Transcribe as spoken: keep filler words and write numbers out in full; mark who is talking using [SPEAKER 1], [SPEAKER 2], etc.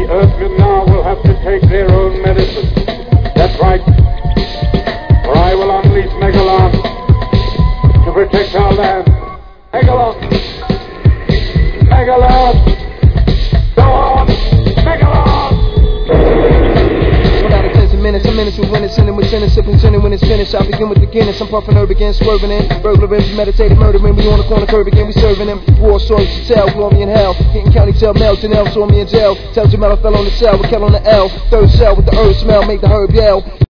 [SPEAKER 1] The Earthmen now will have to take their own medicine. That's right. For I will unleash Megalon to protect our land. Megalon! Megalon! Go on! Megalon!
[SPEAKER 2] One out of ten minutes, a minute to win it, sending with sentence, sipping, sending when it's finished. I begin with the Guinness, I'm puffing herb again, swerving in. Burglaring, premeditated murdering, we on the corner curb again, we serving them. War stories to tell, glory in hell. Getting county jail mail, Janelle saw me in jail. Tell Jamel I fell on the cell, we kept on the L. Third cell with the herb smell, make the herb yell.